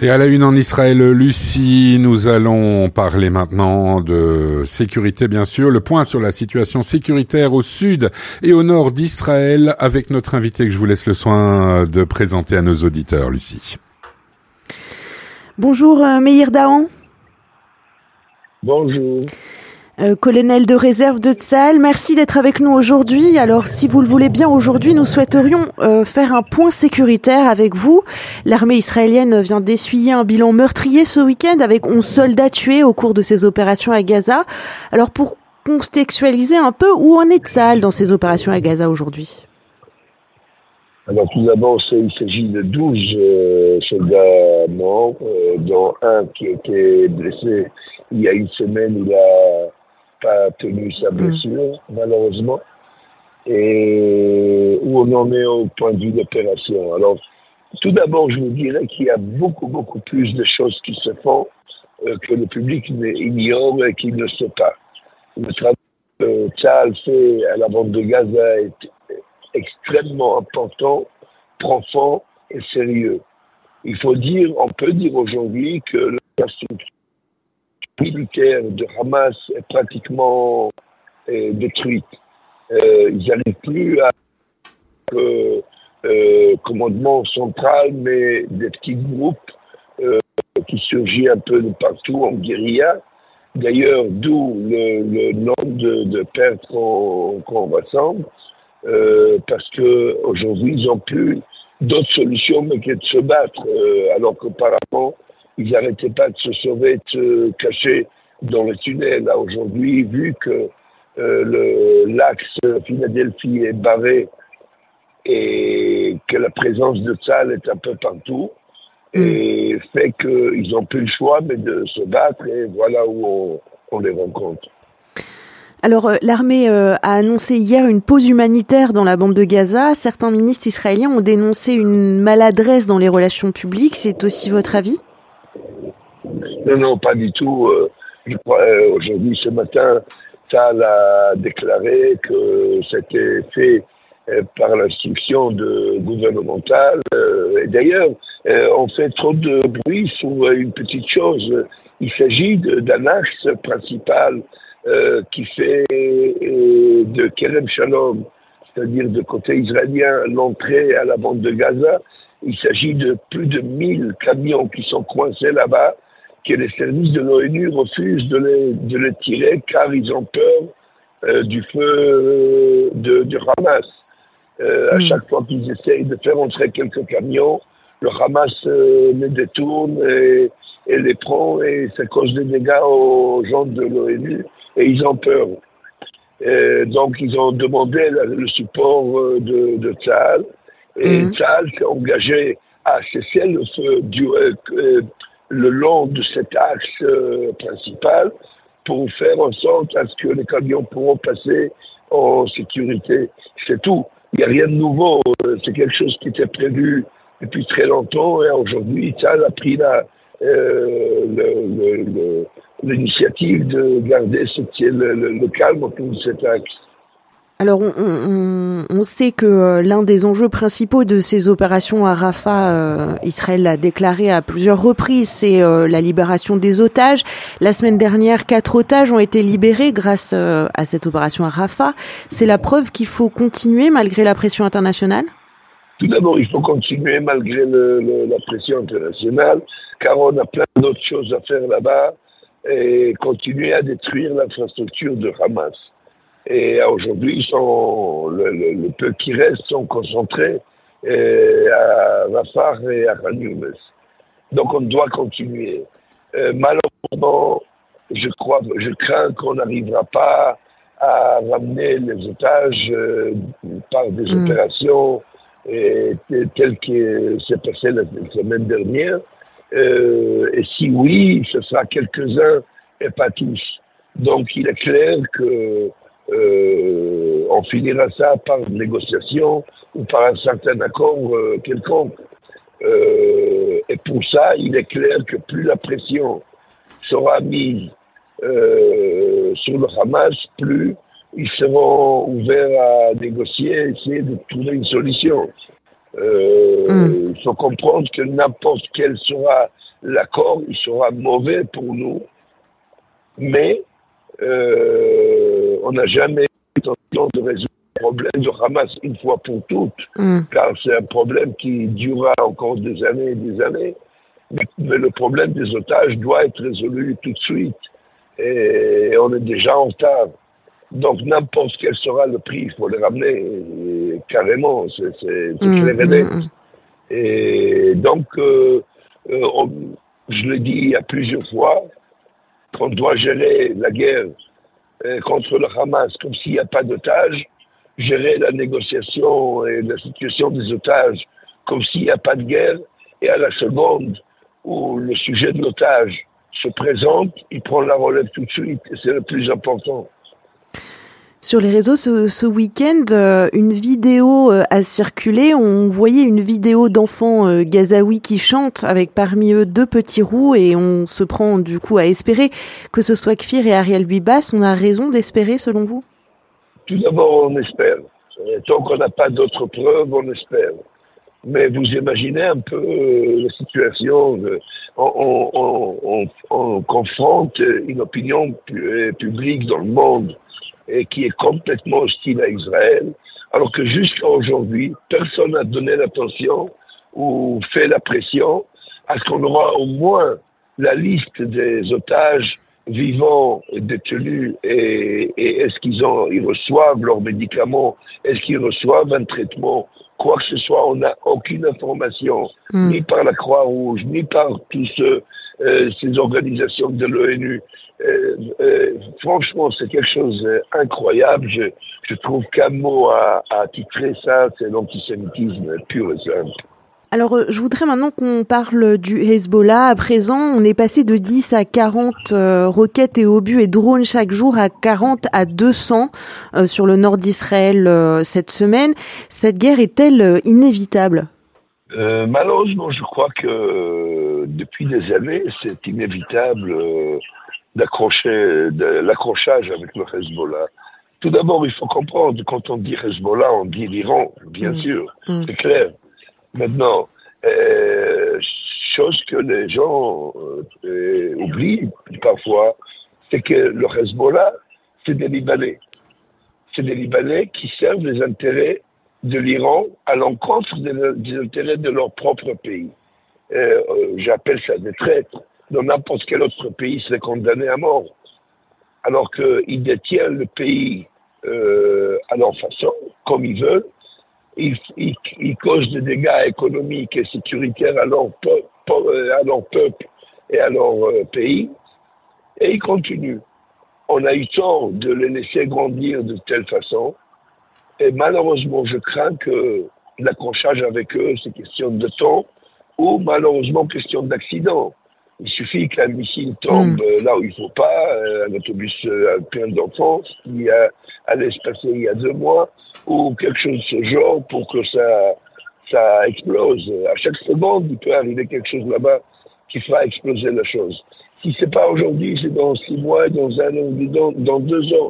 Et à la une en Israël, Lucie, nous allons parler maintenant de sécurité, bien sûr. Le point sur la situation sécuritaire au sud et au nord d'Israël avec notre invité que je vous laisse le soin de présenter à nos auditeurs, Lucie. Bonjour, Meir Dahan. Bonjour. Colonel de réserve de Tsahal, merci d'être avec nous aujourd'hui. Alors, si vous le voulez bien, aujourd'hui, nous souhaiterions faire un point sécuritaire avec vous. L'armée israélienne vient d'essuyer un bilan meurtrier ce week-end avec 11 soldats tués au cours de ses opérations à Gaza. Alors, pour contextualiser un peu, où en est Tsahal dans ses opérations à Gaza aujourd'hui ? Alors, tout d'abord, il s'agit de 12 soldats morts, dont un qui était blessé il y a une semaine. Il a pas tenu sa blessure, malheureusement. Et où on en est au point de vue d'opération. Alors, tout d'abord, je vous dirais qu'il y a beaucoup, beaucoup plus de choses qui se font que le public ignore et qu'il ne sait pas. Le travail que Tsahal fait à la bande de Gaza est extrêmement important, profond et sérieux. On peut dire aujourd'hui que la structure militaire de Hamas est pratiquement détruite. Ils n'arrivent plus à commandement central, mais des petits groupes qui surgissent un peu de partout en guérilla. D'ailleurs, d'où le nombre de pertes qu'on rassemble, parce qu'aujourd'hui, ils n'ont plus d'autres solutions mais que de se battre, alors qu'auparavant, ils n'arrêtaient pas de se sauver, de se cacher dans les tunnels. Là, aujourd'hui, vu que l'axe Philadelphie est barré et que la présence de Tsahal est un peu partout, et fait qu'ils n'ont plus le choix mais de se battre, et voilà où on les rencontre. Alors, l'armée a annoncé hier une pause humanitaire dans la bande de Gaza. Certains ministres israéliens ont dénoncé une maladresse dans les relations publiques. C'est aussi votre avis ? Non, pas du tout. Je crois, aujourd'hui, ce matin, Tsahal a déclaré que c'était fait par l'instruction gouvernementale. Et d'ailleurs, on fait trop de bruit sur une petite chose. Il s'agit d'un axe principal qui fait de Kerem Shalom, c'est-à-dire de côté israélien, l'entrée à la bande de Gaza. Il s'agit de plus de 1000 camions qui sont coincés là-bas, que les services de l'ONU refusent de les tirer car ils ont peur du feu du Hamas. À chaque fois qu'ils essayent de faire entrer quelques camions, le Hamas les détourne et les prend, et ça cause des dégâts aux gens de l'ONU et ils ont peur. Donc ils ont demandé le support de Tsahal, et Tsahal s'est engagé à cesser le feu le long de cet axe principal pour faire en sorte à ce que les camions pourront passer en sécurité. C'est tout. Il n'y a rien de nouveau. C'est quelque chose qui était prévu depuis très longtemps, et aujourd'hui, Tsahal a pris l'initiative de garder le calme autour de cet axe. Alors, on sait que l'un des enjeux principaux de ces opérations à Rafah, Israël l'a déclaré à plusieurs reprises, c'est la libération des otages. La semaine dernière, 4 otages ont été libérés grâce à cette opération à Rafah. C'est la preuve qu'il faut continuer malgré la pression internationale ? Tout d'abord, il faut continuer malgré la pression internationale, car on a plein d'autres choses à faire là-bas, et continuer à détruire l'infrastructure de Hamas. Et aujourd'hui, le peu qui reste sont concentrés à Rafah et à Khan Younes. Donc on doit continuer. Malheureusement, je crains qu'on n'arrivera pas à ramener les otages par des opérations telles que c'est passé la semaine dernière. Et si oui, ce sera quelques-uns et pas tous. Donc il est clair que on finira ça par une négociation ou par un certain accord quelconque. Et pour ça, il est clair que plus la pression sera mise sur le Hamas, plus ils seront ouverts à négocier, essayer de trouver une solution. Il faut comprendre que n'importe quelle sera l'accord il sera mauvais pour nous, mais on n'a jamais l'intention de résoudre le problème de Hamas une fois pour toutes, car c'est un problème qui durera encore des années et des années. Mais le problème des otages doit être résolu tout de suite. Et on est déjà en retard. Donc n'importe quel sera le prix, il faut les ramener carrément, c'est clair et net. Et donc, je l'ai dit il y a plusieurs fois, qu'on doit gérer la guerre contre le Hamas comme s'il n'y a pas d'otages, gérer la négociation et la situation des otages comme s'il n'y a pas de guerre, et à la seconde où le sujet de l'otage se présente, il prend la relève tout de suite, et c'est le plus important. Sur les réseaux ce week-end, une vidéo a circulé. On voyait une vidéo d'enfants gazaouis qui chantent avec parmi eux 2 petits roux, et on se prend du coup à espérer que ce soit Kfir et Ariel Bibas. On a raison d'espérer selon vous? Tout d'abord, on espère. Tant qu'on n'a pas d'autres preuves, on espère. Mais vous imaginez un peu la situation. On confronte une opinion publique dans le monde et qui est complètement hostile à Israël, alors que jusqu'à aujourd'hui, personne n'a donné l'attention ou fait la pression à ce qu'on aura au moins la liste des otages vivants, détenus, et est-ce ils reçoivent leurs médicaments, est-ce qu'ils reçoivent un traitement, quoi que ce soit. On n'a aucune information, ni par la Croix-Rouge, ni par tous ces organisations de l'ONU. Franchement, c'est quelque chose d'incroyable. Je trouve qu'un mot à titrer ça, c'est l'antisémitisme pur et simple. Alors, je voudrais maintenant qu'on parle du Hezbollah. À présent, on est passé de 10 à 40 roquettes et obus et drones chaque jour à 40 à 200 sur le nord d'Israël cette semaine. Cette guerre est-elle inévitable ? Malheureusement, je crois que depuis des années, c'est inévitable l'accrochage avec le Hezbollah. Tout d'abord, il faut comprendre, quand on dit Hezbollah, on dit l'Iran, bien sûr, c'est clair. Maintenant, chose que les gens oublient parfois, c'est que le Hezbollah, c'est des Libanais. C'est des Libanais qui servent les intérêts de l'Iran à l'encontre des intérêts de leur propre pays. J'appelle ça des traîtres. Dans n'importe quel autre pays, c'est condamné à mort. Alors qu'ils détiennent le pays à leur façon, comme ils veulent. Ils causent des dégâts économiques et sécuritaires à leur peuple et à leur pays, et ils continuent. On a eu tort de les laisser grandir de telle façon, et malheureusement, je crains que l'accrochage avec eux, c'est question de temps, ou malheureusement question d'accident. Il suffit qu'un missile tombe là où il ne faut pas, un autobus plein d'enfants qui allait se passer il y a 2 mois, ou quelque chose de ce genre pour que ça explose. À chaque seconde, il peut arriver quelque chose là-bas qui fera exploser la chose. Si c'est pas aujourd'hui, c'est dans 6 mois, dans 1 an, dans 2 ans.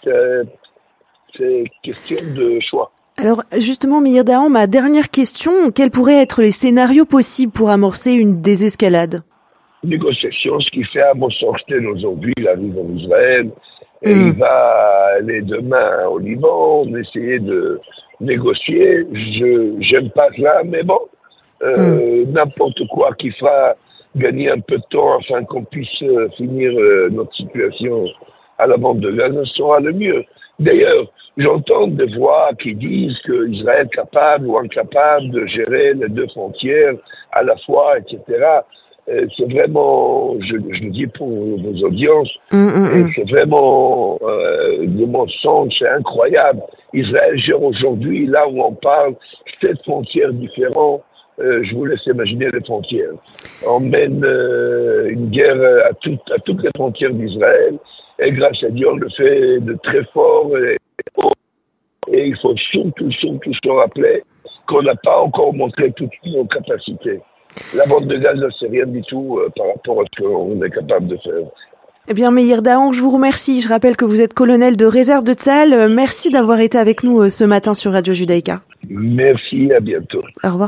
C'est question de choix. Alors justement, Meir Dahan, ma dernière question, quels pourraient être les scénarios possibles pour amorcer une désescalade ? Négociation, ce qui fait Amos Hochstein aujourd'hui, il arrive en Israël, et il va aller demain au Liban, essayer de négocier. J'aime pas cela, mais bon, n'importe quoi qui fera gagner un peu de temps afin qu'on puisse finir notre situation à la bande de Gaza sera le mieux. D'ailleurs, j'entends des voix qui disent que Israël est capable ou incapable de gérer les 2 frontières à la fois, etc. C'est vraiment, je le dis pour vos audiences, c'est vraiment des mensonges, c'est incroyable. Israël gère aujourd'hui, là où on parle, 7 frontières différentes. Je vous laisse imaginer les frontières. On mène une guerre à toutes les frontières d'Israël, et grâce à Dieu, on le fait de très fort. Et il faut surtout se rappeler qu'on n'a pas encore montré toutes nos capacités. La bande de Gaza, c'est rien du tout par rapport à ce qu'on est capable de faire. Eh bien, Meir Dahan, je vous remercie. Je rappelle que vous êtes colonel de réserve de Tsahal. Merci d'avoir été avec nous ce matin sur Radio Judaïka. Merci, à bientôt. Au revoir.